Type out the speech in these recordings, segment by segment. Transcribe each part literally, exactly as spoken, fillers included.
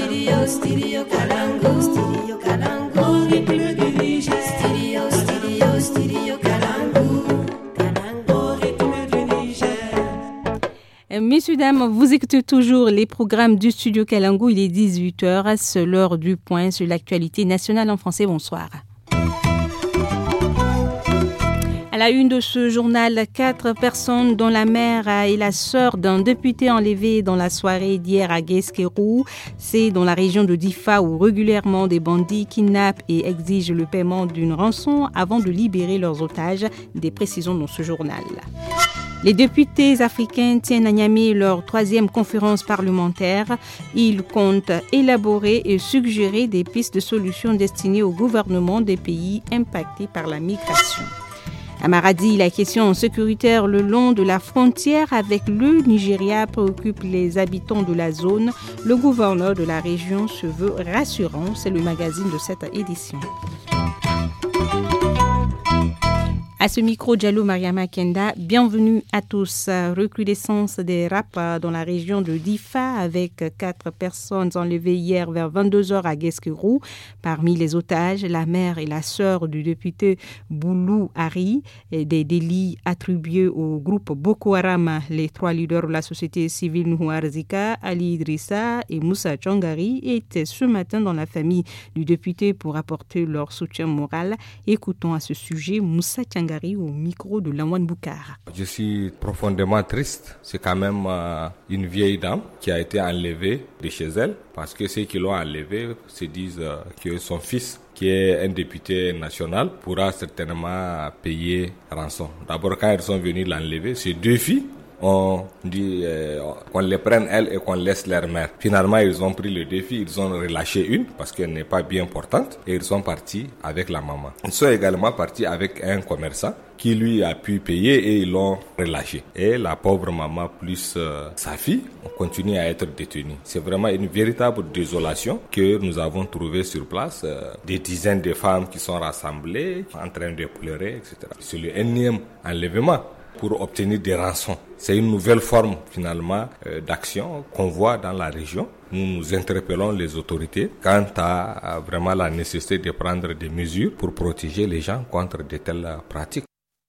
Studio, studio Kalangu, studio Kalangu, rythme du Niger. Studio, studio, studio Kalangu, Kalangu, rythme du Niger. Messieurs, dames, vous écoutez toujours les programmes du studio Kalangu. Il est dix-huit heures, c'est l'heure du point sur l'actualité nationale en français. Bonsoir. À la une de ce journal, quatre personnes dont la mère et la sœur d'un député enlevés dans la soirée d'hier à Guesquerou. C'est dans la région de Difa où régulièrement des bandits kidnappent et exigent le paiement d'une rançon avant de libérer leurs otages. Des précisions dans ce journal. Les députés africains tiennent à Niamey leur troisième conférence parlementaire. Ils comptent élaborer et suggérer des pistes de solutions destinées au gouvernement des pays impactés par la migration. À Maradi, la question sécuritaire le long de la frontière avec le Nigeria préoccupe les habitants de la zone. Le gouverneur de la région se veut rassurant. C'est le magazine de cette édition. À ce micro, Diallo Mariama Kenda, bienvenue à tous. Recrudescence des rapes dans la région de Difa avec quatre personnes enlevées hier vers vingt-deux heures à Guesquerou. Parmi les otages, la mère et la sœur du député Boulou Hari. Des délits attribués au groupe Boko Haram. Les trois leaders de la société civile Nouarzika, Ali Idrissa et Moussa Tchangari, étaient ce matin dans la famille du député pour apporter leur soutien moral. Écoutons à ce sujet Moussa Tchangari au micro de Lawan Boukar. Je suis profondément triste. C'est quand même euh, une vieille dame qui a été enlevée de chez elle parce que ceux qui l'ont enlevée se disent euh, que son fils, qui est un député national, pourra certainement payer rançon. D'abord, quand ils sont venus l'enlever, ces deux filles, on dit euh, qu'on les prenne elles et qu'on laisse leur mère. Finalement, ils ont pris le défi, ils ont relâché une parce qu'elle n'est pas bien portante et ils sont partis avec la maman. Ils sont également partis avec un commerçant qui lui a pu payer et ils l'ont relâché. Et la pauvre maman plus euh, sa fille ont continué à être détenus. C'est vraiment une véritable désolation que nous avons trouvée sur place. Euh, des dizaines de femmes qui sont rassemblées, en train de pleurer, et cetera. C'est le énième enlèvement pour obtenir des rançons. C'est une nouvelle forme finalement euh, d'action qu'on voit dans la région. Nous nous interpellons les autorités quant à, à vraiment la nécessité de prendre des mesures pour protéger les gens contre de telles pratiques.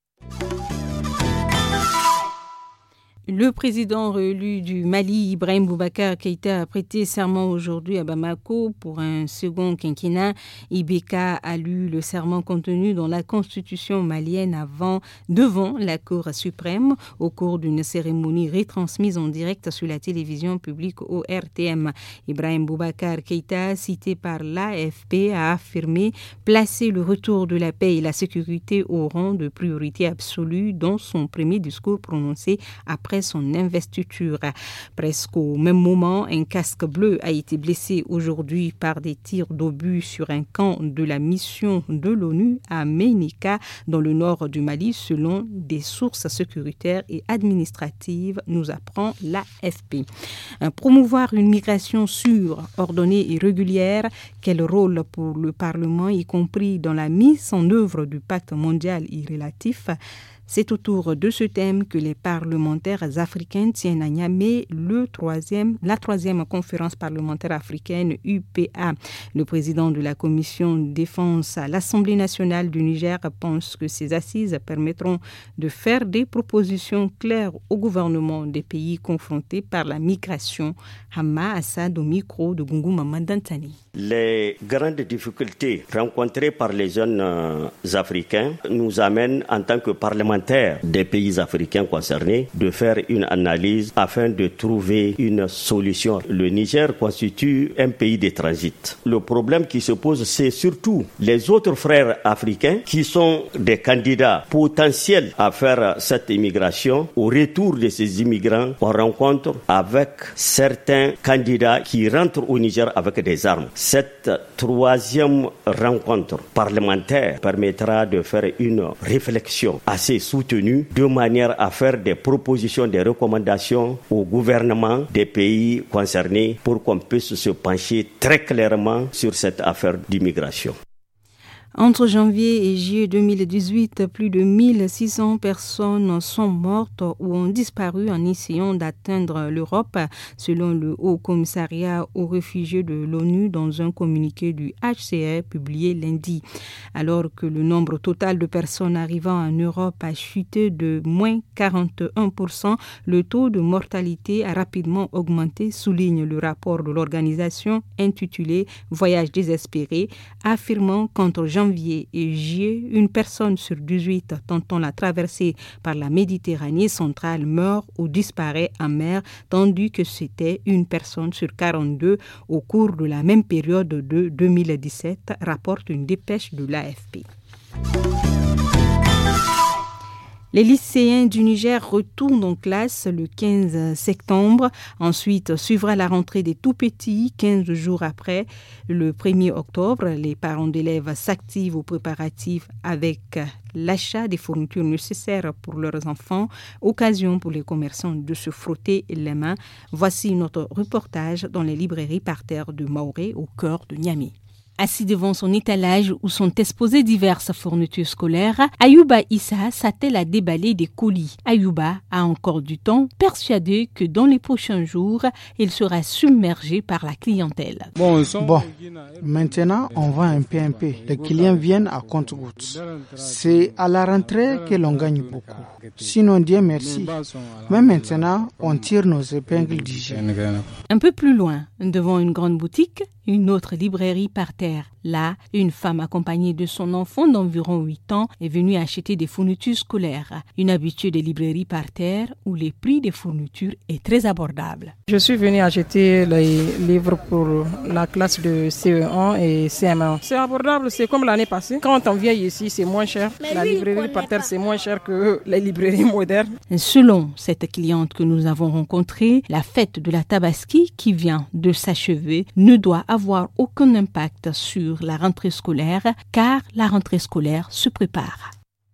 Le président réélu du Mali, Ibrahim Boubacar Keïta, a prêté serment aujourd'hui à Bamako pour un second quinquennat. I B K a lu le serment contenu dans la constitution malienne avant, devant la Cour suprême au cours d'une cérémonie retransmise en direct sur la télévision publique au R T M. Ibrahim Boubacar Keïta, cité par l'A F P, a affirmé placer le retour de la paix et la sécurité au rang de priorité absolue dans son premier discours prononcé après son investiture. Presque au même moment, un casque bleu a été blessé aujourd'hui par des tirs d'obus sur un camp de la mission de l'ONU à Ménika, dans le nord du Mali, selon des sources sécuritaires et administratives, nous apprend l'A F P. Promouvoir une migration sûre, ordonnée et régulière, quel rôle pour le Parlement, y compris dans la mise en œuvre du pacte mondial irrélatif? C'est autour de ce thème que les parlementaires africains tiennent à Niamey le troisième, la troisième conférence parlementaire africaine U P A. Le président de la commission défense à l'Assemblée nationale du Niger pense que ces assises permettront de faire des propositions claires au gouvernement des pays confrontés par la migration. Hama Assad au micro de Gungu Mamandantani. Les grandes difficultés rencontrées par les jeunes euh, Africains nous amènent en tant que parlementaires des pays africains concernés de faire une analyse afin de trouver une solution. Le Niger constitue un pays de transit. Le problème qui se pose, c'est surtout les autres frères africains qui sont des candidats potentiels à faire cette immigration. Au retour de ces immigrants, on rencontre avec certains candidats qui rentrent au Niger avec des armes. Cette troisième rencontre parlementaire permettra de faire une réflexion assez soutenue de manière à faire des propositions, des recommandations au gouvernement des pays concernés pour qu'on puisse se pencher très clairement sur cette affaire d'immigration. Entre janvier et juillet deux mille dix-huit, plus de mille six cents personnes sont mortes ou ont disparu en essayant d'atteindre l'Europe, selon le Haut Commissariat aux réfugiés de l'ONU dans un communiqué du H C R publié lundi. Alors que le nombre total de personnes arrivant en Europe a chuté de moins quarante et un pour cent, le taux de mortalité a rapidement augmenté, souligne le rapport de l'organisation intitulé « Voyage désespéré », affirmant qu'entre janvier et juillet, une personne sur dix-huit tentant la traversée par la Méditerranée centrale meurt ou disparaît en mer, tandis que c'était une personne sur quarante-deux au cours de la même période de deux mille dix-sept, rapporte une dépêche de l'A F P. Les lycéens du Niger retournent en classe le quinze septembre. Ensuite, suivra la rentrée des tout-petits, quinze jours après. Le premier octobre, les parents d'élèves s'activent aux préparatifs avec l'achat des fournitures nécessaires pour leurs enfants, occasion pour les commerçants de se frotter les mains. Voici notre reportage dans les librairies par terre de Maoré, au cœur de Niamey. Assis devant son étalage où sont exposées diverses fournitures scolaires, Ayouba Issa s'attelle à déballer des colis. Ayouba a encore du temps, persuadé que dans les prochains jours, il sera submergé par la clientèle. Bon, bon maintenant on vend un peu un peu. Les clients viennent à compte-gouttes. C'est à la rentrée que l'on gagne beaucoup. Sinon, Dieu merci. Mais maintenant, on tire nos épingles du jeu. Un peu plus loin, devant une grande boutique, une autre librairie par terre. Là, une femme accompagnée de son enfant d'environ huit ans est venue acheter des fournitures scolaires. Une habituée des librairies par terre où les prix des fournitures est très abordable. Je suis venue acheter les livres pour la classe de C E un et C M un. C'est abordable, c'est comme l'année passée. Quand on vient ici, c'est moins cher. Mais la librairie par terre, c'est moins cher que les librairies modernes. Selon cette cliente que nous avons rencontrée, la fête de la Tabaski qui vient de s'achever ne doit avoir aucun impact sur la rentrée scolaire, car la rentrée scolaire se prépare.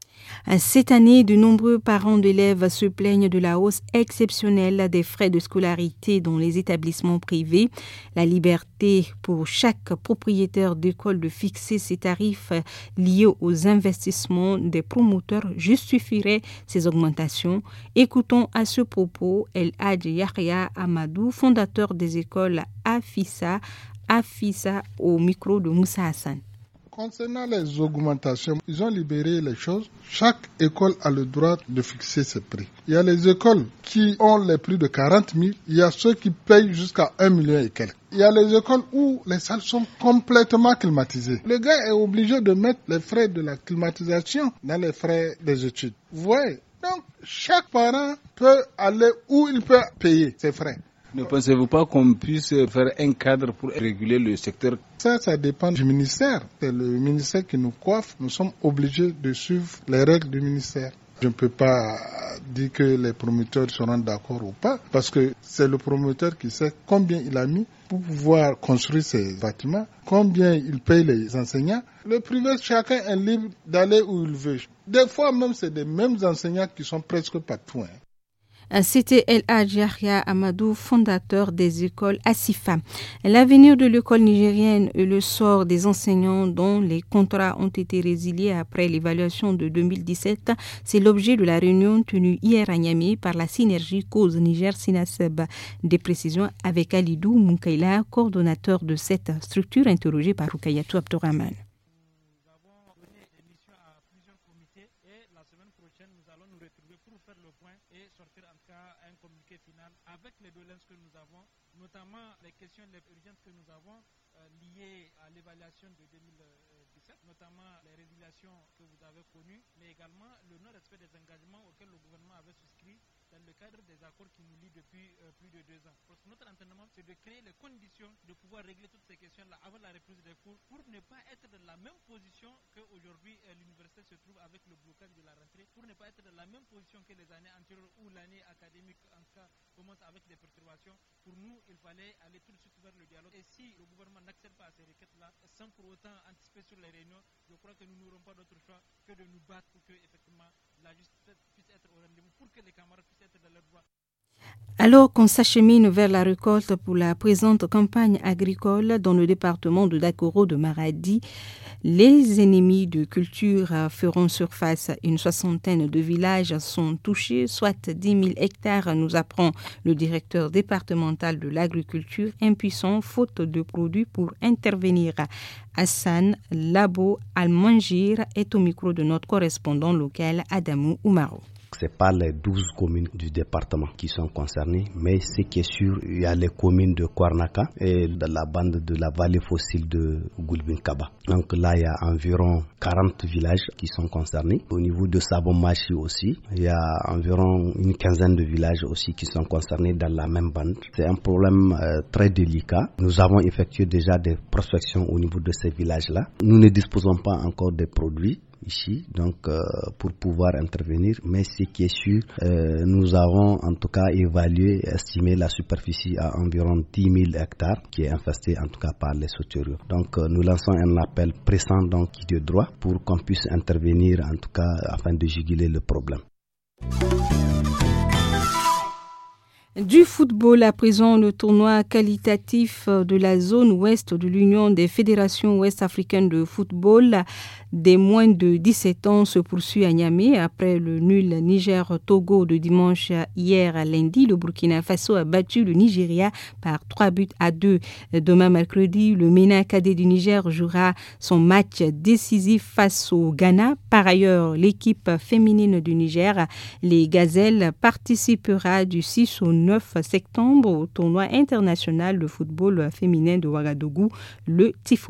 Cette année, de nombreux parents d'élèves se plaignent de la hausse exceptionnelle des frais de scolarité dans les établissements privés. La liberté pour chaque propriétaire d'école de fixer ses tarifs liés aux investissements des promoteurs justifierait ces augmentations. Écoutons à ce propos El Hadj Yahya Amadou, fondateur des écoles Afissa, Afissa au micro de Moussa Hassan. Concernant les augmentations, ils ont libéré les choses. Chaque école a le droit de fixer ses prix. Il y a les écoles qui ont les prix de quarante mille, il y a ceux qui payent jusqu'à un million et quelques. Il y a les écoles où les salles sont complètement climatisées. Le gars est obligé de mettre les frais de la climatisation dans les frais des études. Vous voyez? Donc, chaque parent peut aller où il peut payer ses frais. Ne pensez-vous pas qu'on puisse faire un cadre pour réguler le secteur? Ça, ça dépend du ministère. C'est le ministère qui nous coiffe. Nous sommes obligés de suivre les règles du ministère. Je ne peux pas dire que les promoteurs seront d'accord ou pas, parce que c'est le promoteur qui sait combien il a mis pour pouvoir construire ces bâtiments, combien il paye les enseignants. Le privé, chacun est libre d'aller où il veut. Des fois même, c'est les mêmes enseignants qui sont presque partout. Hein. C'était El Hadj Yahya Amadou, fondateur des écoles Asifa. L'avenir de l'école nigérienne et le sort des enseignants dont les contrats ont été résiliés après l'évaluation de deux mille dix-sept, c'est l'objet de la réunion tenue hier à Niamey par la synergie Cause Niger-Sinaseb. Des précisions avec Alidou Moukaila, coordonnateur de cette structure, interrogé par Rukayatou Abdourahman. Avec les doléances que nous avons, notamment les questions les urgentes que nous avons euh, liées à l'évaluation de deux mille dix-sept, notamment les résiliations que vous avez connues, mais également le non-respect des engagements auxquels le gouvernement avait souscrit dans le cadre des accords qui nous lient depuis euh, plus de deux ans. Parce que notre entendement, c'est de créer les conditions de pouvoir régler toutes ces questions-là avant la reprise des cours pour ne pas être dans la même position qu'aujourd'hui euh, l'université se trouve avec le blocage de la rentrée, pour ne pas être dans la même position que les années antérieures où l'année académique, en tout cas, commence avec des perturbations. Pour nous, il fallait aller tout de suite vers le dialogue. Et si le gouvernement n'accède pas à ces requêtes-là, sans pour autant anticiper sur les réunions, je crois que nous n'aurons pas d'autre choix que de nous battre pour que, effectivement, la justice puisse être au rendez-vous, pour que les camarades puissent être dans leurs droits. Alors qu'on s'achemine vers la récolte pour la présente campagne agricole dans le département de Dakoro de Maradi, les ennemis de culture feront surface. Une soixantaine de villages sont touchés, soit dix mille hectares, nous apprend le directeur départemental de l'agriculture, impuissant faute de produits pour intervenir. Hassan Labo Al-Manjir est au micro de notre correspondant local Adamou Oumarou. Ce n'est pas les douze communes du département qui sont concernées, mais ce qui est sûr, il y a les communes de Kwarnaka et de la bande de la vallée fossile de Gulbinkaba. Donc là, il y a environ quarante villages qui sont concernés. Au niveau de Sabon-Machi aussi, il y a environ une quinzaine de villages aussi qui sont concernés dans la même bande. C'est un problème euh, très délicat. Nous avons effectué déjà des prospections au niveau de ces villages-là. Nous ne disposons pas encore des produits ici, donc euh, pour pouvoir intervenir, mais ce qui est sûr, euh, nous avons en tout cas évalué, estimé la superficie à environ dix mille hectares qui est infestée en tout cas par les sauteriaux. Donc euh, nous lançons un appel pressant donc de droit pour qu'on puisse intervenir en tout cas afin de juguler le problème. Du football à présent, le tournoi qualitatif de la zone ouest de l'Union des fédérations ouest-africaines de football des moins de dix-sept ans se poursuit à Niamey. Après le nul Niger-Togo de dimanche hier à lundi, le Burkina Faso a battu le Nigeria par trois buts à deux. Demain mercredi, le MENA cadet du Niger jouera son match décisif face au Ghana. Par ailleurs, l'équipe féminine du Niger, les Gazelles, participera du six au neuf septembre au tournoi international de football féminin de Ouagadougou, le Tifo.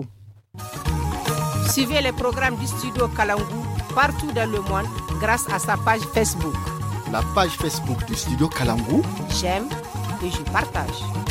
Suivez les programmes du studio Kalangu partout dans le monde grâce à sa page Facebook. La page Facebook du studio Kalangu. J'aime et je partage.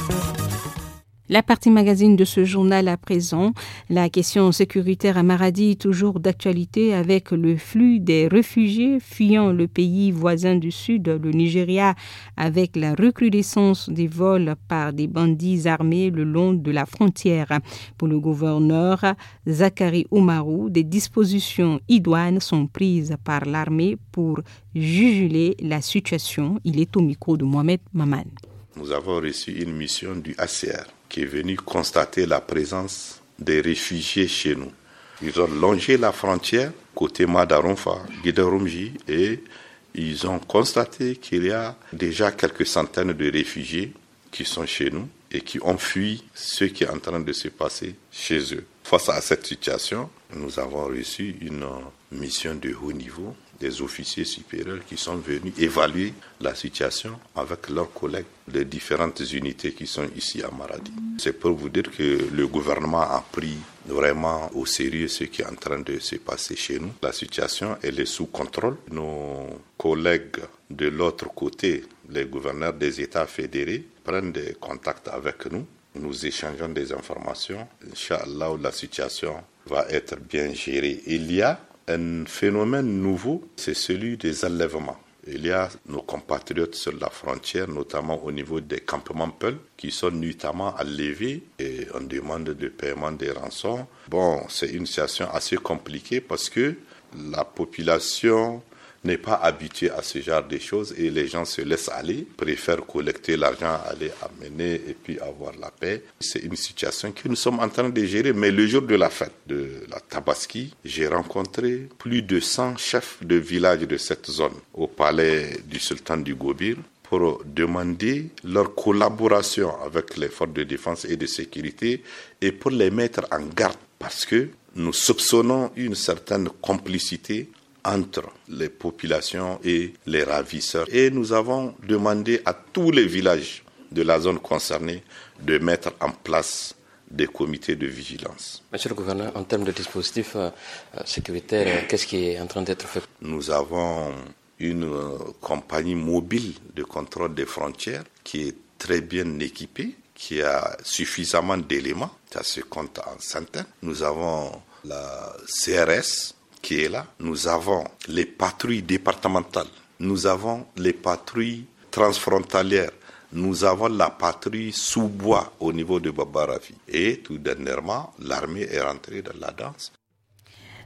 La partie magazine de ce journal à présent, la question sécuritaire à Maradi, toujours d'actualité avec le flux des réfugiés fuyant le pays voisin du sud, le Nigeria, avec la recrudescence des vols par des bandits armés le long de la frontière. Pour le gouverneur Zakari Oumarou, des dispositions idoines sont prises par l'armée pour juguler la situation. Il est au micro de Mohamed Maman. Nous avons reçu une mission du A C R qui est venu constater la présence des réfugiés chez nous. Ils ont longé la frontière côté Madarumfa, Guidarumji, et ils ont constaté qu'il y a déjà quelques centaines de réfugiés qui sont chez nous et qui ont fui ce qui est en train de se passer chez eux. Face à cette situation, nous avons reçu une mission de haut niveau, des officiers supérieurs qui sont venus évaluer la situation avec leurs collègues des différentes unités qui sont ici à Maradi. C'est pour vous dire que le gouvernement a pris vraiment au sérieux ce qui est en train de se passer chez nous. La situation, elle est sous contrôle. Nos collègues de l'autre côté, les gouverneurs des États fédérés, prennent des contacts avec nous. Nous échangeons des informations. Inch'Allah, la situation va être bien gérée. Il y a un phénomène nouveau, c'est celui des enlèvements. Il y a nos compatriotes sur la frontière, notamment au niveau des campements Peul, qui sont nuitamment enlevés et on demande le paiement des rançons. Bon, c'est une situation assez compliquée parce que la population n'est pas habituée à ce genre de choses et les gens se laissent aller, préfèrent collecter l'argent, aller amener et puis avoir la paix. C'est une situation que nous sommes en train de gérer. Mais le jour de la fête de la Tabaski, j'ai rencontré plus de cent chefs de village de cette zone au palais du sultan du Gobir pour demander leur collaboration avec les forces de défense et de sécurité et pour les mettre en garde parce que nous soupçonnons une certaine complicité entre les populations et les ravisseurs. Et nous avons demandé à tous les villages de la zone concernée de mettre en place des comités de vigilance. Monsieur le gouverneur, en termes de dispositifs euh, sécuritaires, qu'est-ce qui est en train d'être fait? Nous avons une euh, compagnie mobile de contrôle des frontières qui est très bien équipée, qui a suffisamment d'éléments, ça se compte en centaines. Nous avons la C R S, qui est là. Nous avons les patrouilles départementales, nous avons les patrouilles transfrontalières, nous avons la patrouille sous-bois au niveau de Babarafi. Et tout dernièrement, l'armée est rentrée dans la danse.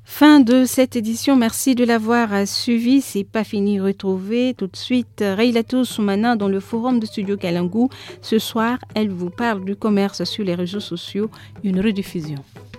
Fin de cette édition, merci de l'avoir suivi. C'est pas fini, retrouvez tout de suite Reilatou Soumana dans le forum de Studio Kalangu. Ce soir, elle vous parle du commerce sur les réseaux sociaux, une rediffusion.